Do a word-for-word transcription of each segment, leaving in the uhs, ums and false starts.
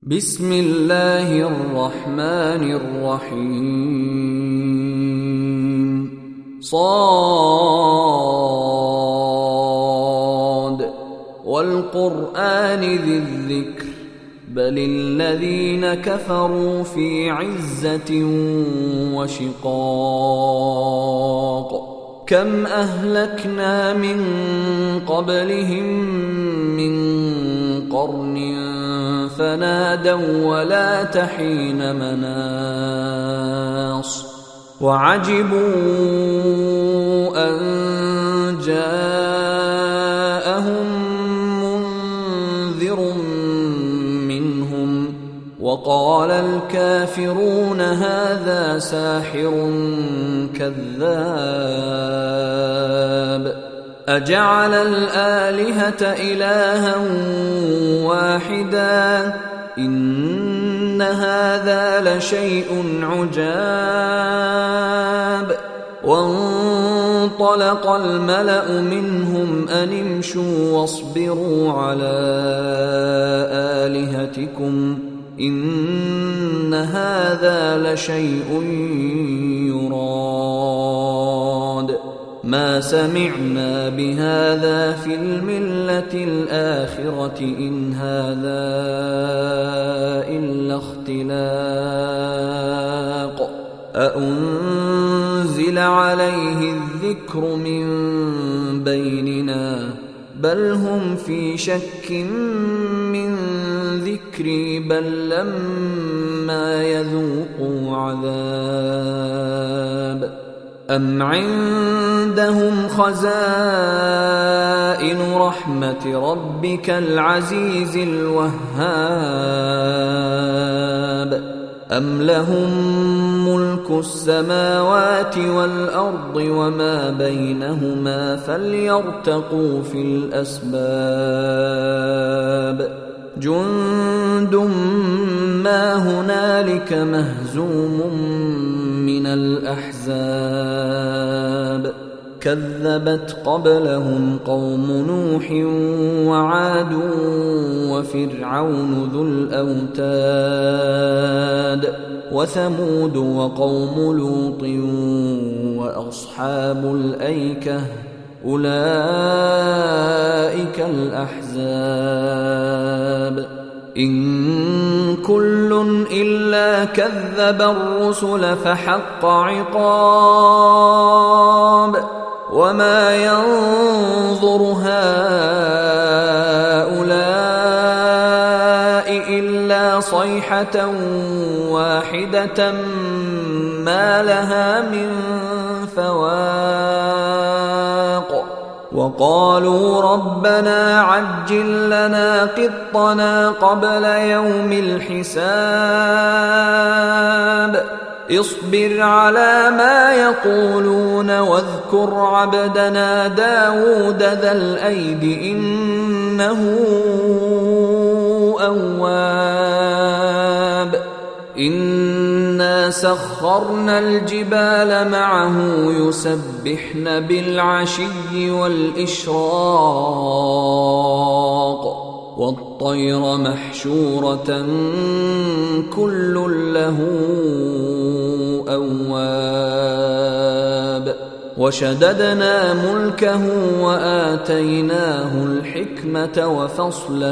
بسم الله الرحمن الرحيم صاد والقرآن ذي الذكر بل الذين كفروا في عزة وشقاق كم أهلكنا من قبلهم من قرن فنادوا ولا تحين مناص وعجبوا أن جاءهم منذر منهم وقال الكافرون هذا ساحر كذاب أجعل الآلهة إلها واحدا إن هذا لشيء عجاب وانطلق الملأ منهم أن امشوا واصبروا على آلهتكم إن هذا لشيء يراد ما سمعنا بهذا في الملة الآخرة إن هذا إلا اختلاق أأنزل عليه الذكر من بيننا بل هم في شك من ذكري بل لما يذوقوا عذاب أم عندهم خزائن رحمة ربك العزيز الوهاب أم لهم ملك السماوات والأرض وما بينهما فليرتقوا في الأسباب جند ما هنالك مهزوم من الأحزاب كذبت قبلهم قوم نوح وعاد وفرعون ذو الأوتاد وثمود وقوم لوط وأصحاب الأيكة أولئك الأحزاب إن كل إلا كذب الرسل فحق عقاب وما ينظر هؤلاء إلا صيحة واحدة ما لها من فواق وقالوا ربنا عجل لنا قطنا قبل يوم الحساب اصبر على ما يقولون واذكر عبدنا داود ذا الأيد إنه أواب إنا سخرنا الجبال معه يسبحن بالعشي والإشراق والطير محشورة كل له أواب وشددنا ملكه وآتيناه الحكمة وفصل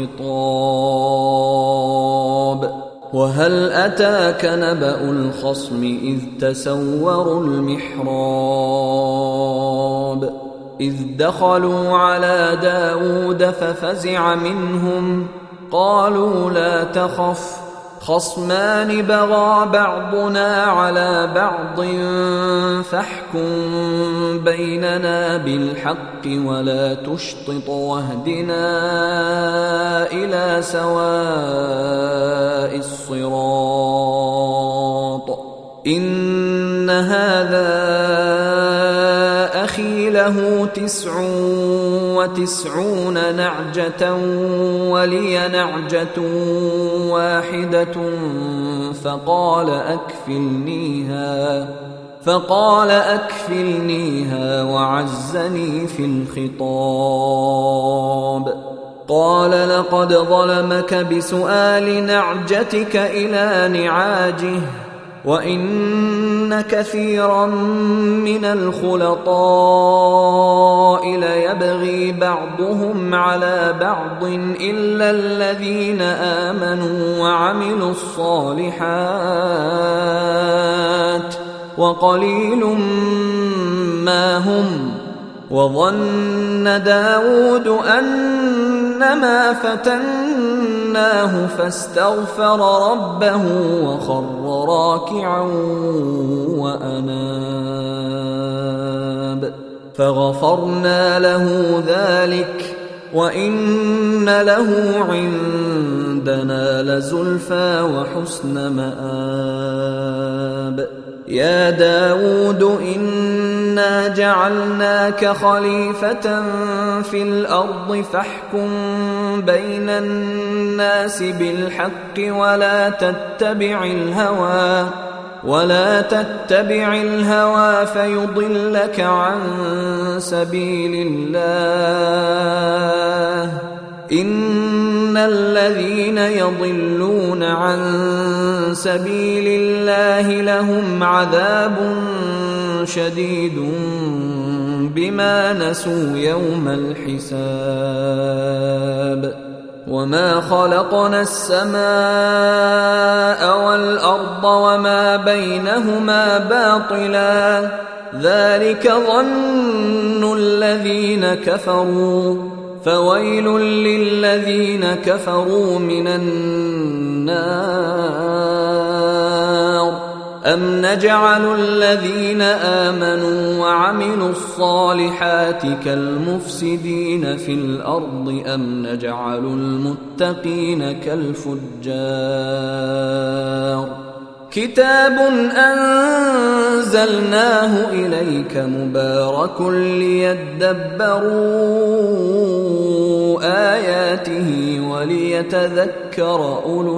الخطاب وهل أتاك نبأ الخصم إذ تسوروا المحراب إذ دخلوا على داود ففزع منهم قالوا لا تخف خصمان بغى بعضنا على بعض فاحكم بيننا بالحق ولا تشطط واهدنا إلى سواء الصراط إن هذا أخي له تسع وتسعون نعجة ولي نعجة واحدة فقال أكفلنيها فقال أكفلنيها وعزني في الخطاب قال لقد ظلمك بسؤال نعجتك إلى نعاجه وإن كثيرا من الخلطاء ليبغي بعضهم على بعض إلا الذين آمنوا وعملوا الصالحات وقليل ما هم. وظن داود أنما فتناه فاستغفر ربه وخر راكعا وأناب فغفرنا له ذلك وإن له عندنا لزلفى وحسن مآب. يا داود إنا جعلناك خليفة في الأرض فاحكم بين الناس بالحق ولا تتبع الهوى ولا تتبع الهوى فيضلك عن سبيل الله. إن الذين يضلون عن سبيل الله لهم عذاب شديد بما نسوا يوم الحساب. وما خلقنا السماء والأرض وما بينهما باطلا ذلك ظن الذين كفروا فويل للذين كفروا من النار. أم نجعل الذين آمنوا وعملوا الصالحات كالمفسدين في الأرض أم نجعل المتقين كالفجار. كتاب أنزلناه إليك مبارك ليدبروا آياته وليتذكر أولو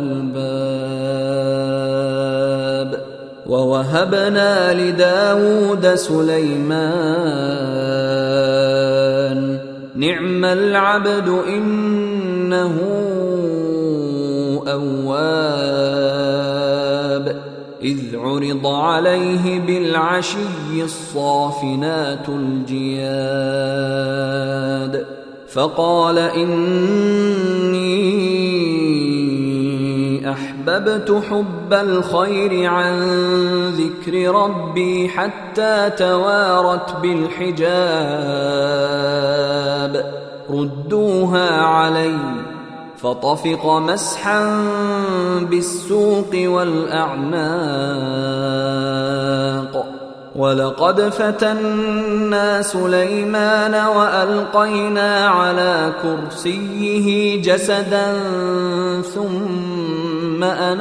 الألباب. ووهبنا لداود سليمان نعم العبد إنه أواب. إذ عرض عليه بالعشي الصافنات الجياد فقال إني أحببت حب الخير عن ذكر ربي حتى توارت بالحجاب ردوها علي فطفق مسحا بالسوق والأعناق. ولقد فتنا سليمان وألقينا على كرسيه جسدا ثم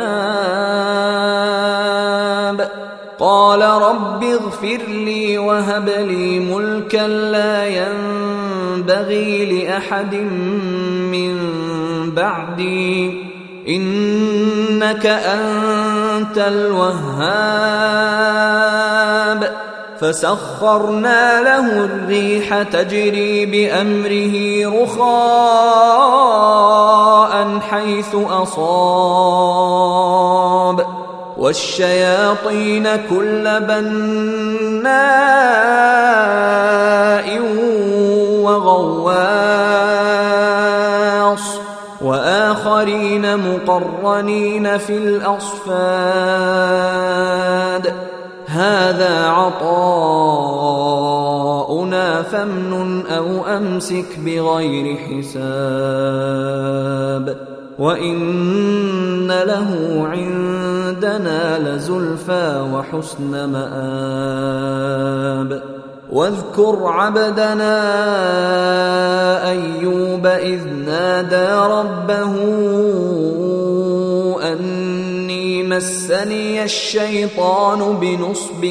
أناب قال رب اغفر لي وهب لي ملكا لا ينبغي لأحد من بعدي إنك أنت الوهاب. فسخرنا له الريح تجري بأمره رخاء حيث أصاب والشياطين كل بناء وغواص وآخرين مقرنين في الأصفاد. هذا عطاؤنا فامنن أو أمسك بغير حساب. وإن له عندنا لزلفى وحسن مآب. واذكر عبدنا أيوب إذ نادى ربه أني مسني الشيطان بنصب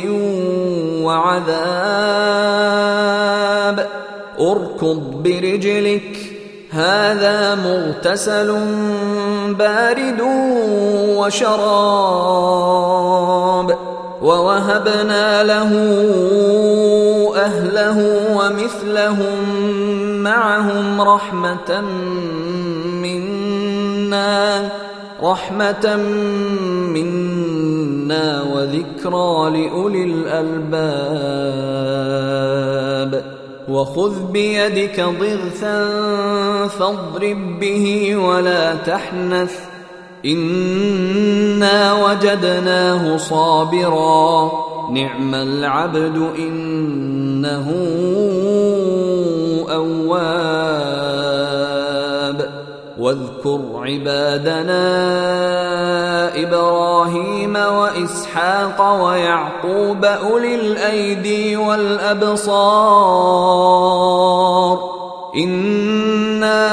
وعذاب اركض برجلك هذا مغتسل بارد وشراب. ووهبنا له أهله ومثلهم معهم رحمة منا رحمة منا وذكرى لأولي الألباب وخذ بيدك ضغثا فاضرب به ولا تحنث إنا وجدناه صابرا نعم العبد إنه أواب واذكر عبادنا إبراهيم وإسحاق ويعقوب أولي الأيدي والأبصار إنا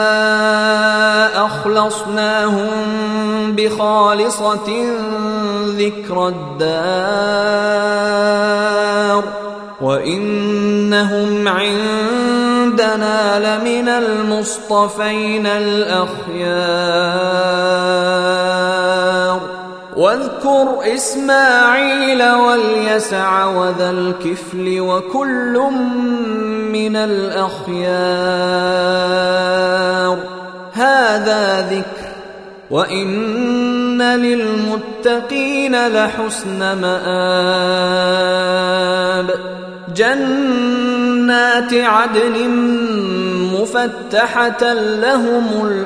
أخلصناهم بخالصة ذكر الدار وإنهم عندنا لمن المصطفين الأخيار واذكر إسماعيل واليسع وذا الكفل وكل من الأخيار هذا ذكر وإن للمتقين لحسن مآب جنات عدن مفتحة لهم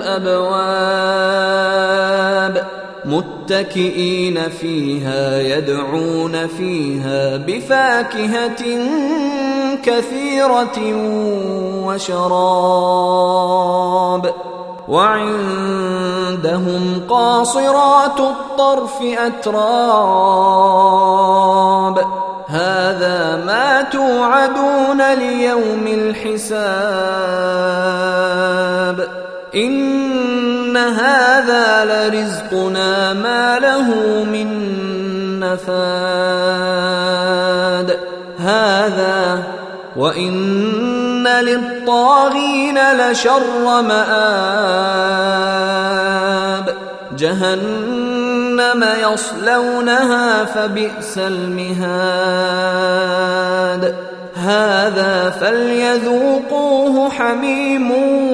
الأبواب متكئين فيها يدعون فيها بفاكهة كثيرة وشراب وعندهم قاصرات الطرف أتراب هذا ما توعدون ليوم الحساب إن هذا لرزقنا ما له من نفاد هذا وإن للطاغين لشر مآب جهنم يصلونها فبئس المهاد هذا فليذوقوه حميم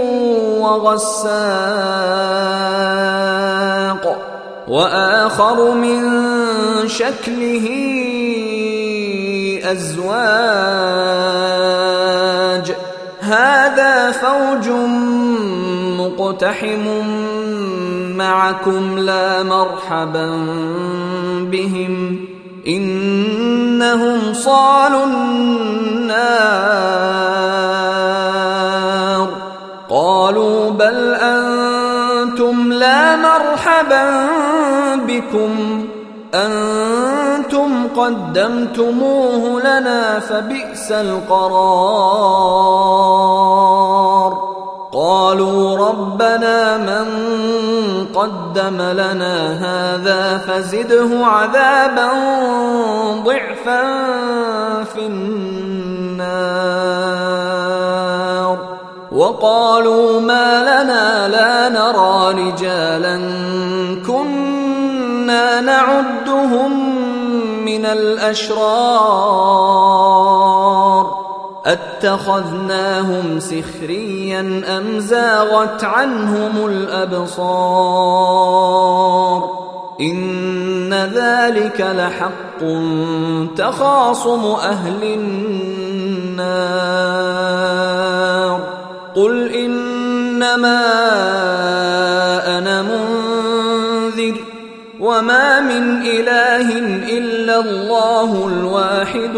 وغساق وآخر من شكله أزواج هذا فوج مقتحم معكم لا مرحبا بهم إنهم صالوا النار قالوا بل أنتم لا مرحبا بكم أنتم قدمتموه لنا فبئس القرار قالوا ربنا من قدم لنا هذا فزده عذابا ضعفا في النار وقالوا ما لنا لا نرى رجالا كنا نعدهم من الأشرار أتخذناهم سخريا أم زاغت عنهم الأبصار إن ذلك لحق تخاصم أهل النار قل إنما أنا منذر وما من إله إلا الله الواحد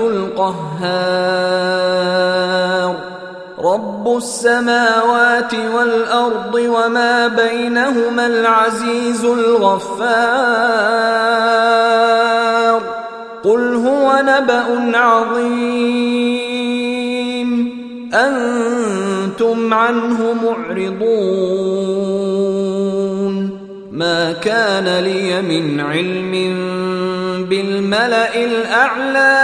القهار رب السماوات والأرض وما بينهما العزيز الغفار قل هو نبأ عظيم أنتم عنه معرضون ما كان لي من علم بالملأ الأعلى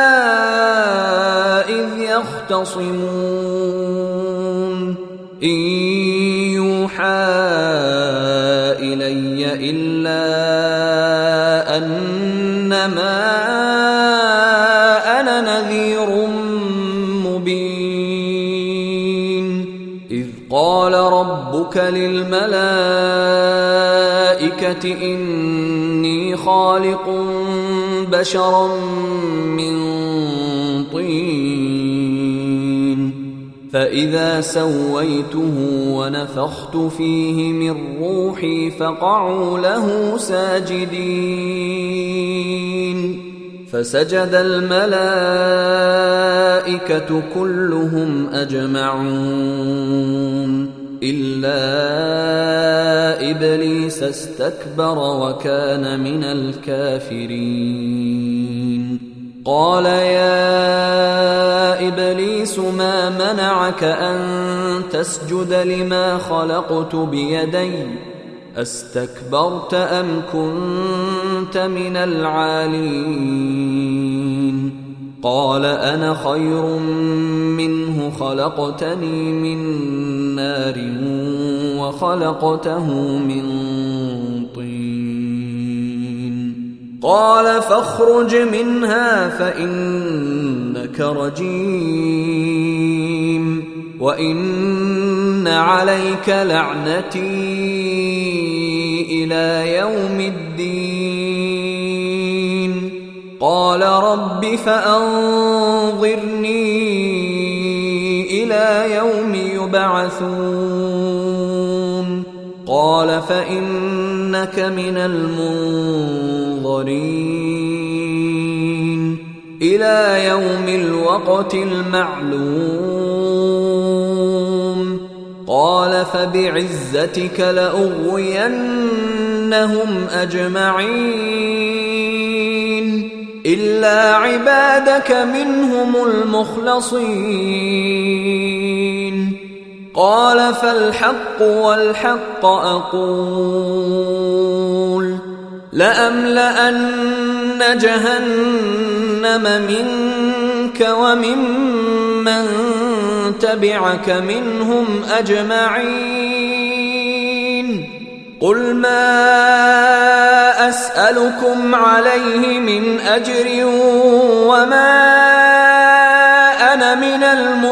إذ يختصمون إن يوحى إلي إلا أنما أنا نذير مبين إذ الملائكة إني خالق بشرا من طين فإذا سويته ونفخت فيه من روحي فقعوا له ساجدين فسجد الملائكة كلهم أجمعون إلا إبليس استكبر وكان من الكافرين قال يا إبليس ما منعك أن تسجد لما خلقت بيدي أستكبرت أم كنت من العالين قال أنا خير منه خلقتني من نار وخلقته من طين قال فاخرج منها فإنك رجيم وإن عليك لعنتي إلى يوم الدين قال رب فأنظرني إلى يوم يبعثون قال فإنك من المنظرين إلى يوم الوقت المعلوم قال فبعزتك لأغوينهم أجمعين إلا عبادك منهم المخلصين قال فالحق والحق أقول لأملأن جهنم منك وممن تبعك منهم أجمعين قل ما أسألكم عليه من أجر وما أنا من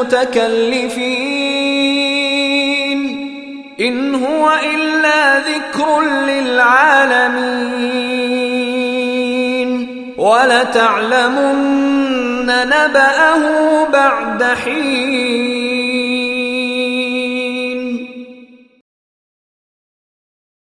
المتكلفين إن هو إلا ذكر للعالمين ولتعلمن نبأه بعد حين